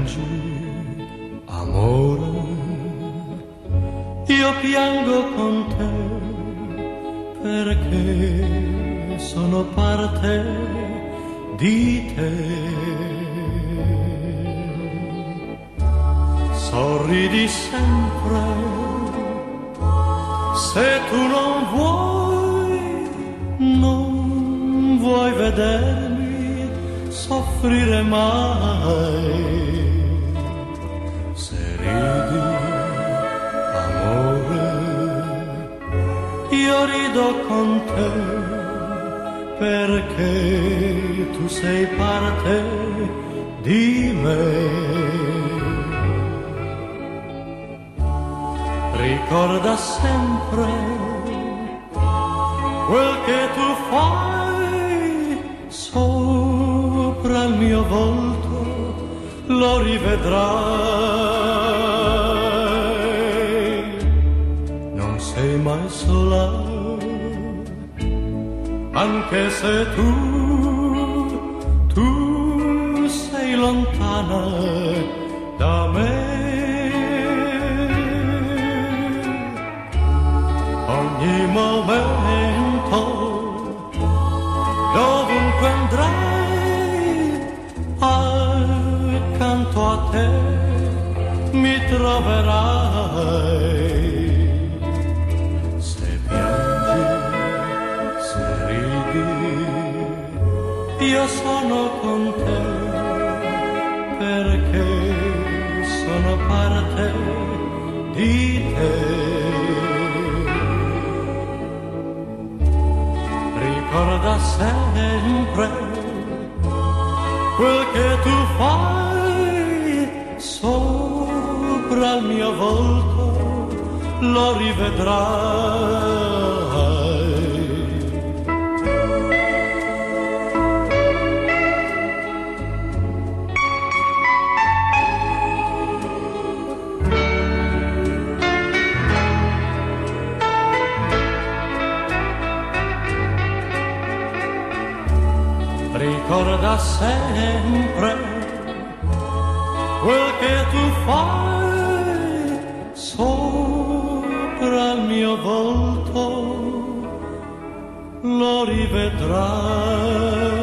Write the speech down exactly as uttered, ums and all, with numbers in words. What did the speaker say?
piangi, amore, io piango con te perché sono parte di te. Sorridi sempre, se tu non vuoi, non vuoi vedermi soffrire mai. Se ridi, amore, io rido con te perché tu sei parte di me. Ricorda sempre quel che tu fai sopra il mio volto, lo rivedrai. Non sei mai sola, anche se tu, tu sei lontana da me. Ogni momento, dovunque andrai, accanto a te mi troverai. Se piangi, se ridi, io sono con te perché sono parte di te. Ricorda sempre quel che tu fai sopra il mio volto, lo rivedrai. Ricorda sempre quel che tu fai sopra il mio volto, lo rivedrai.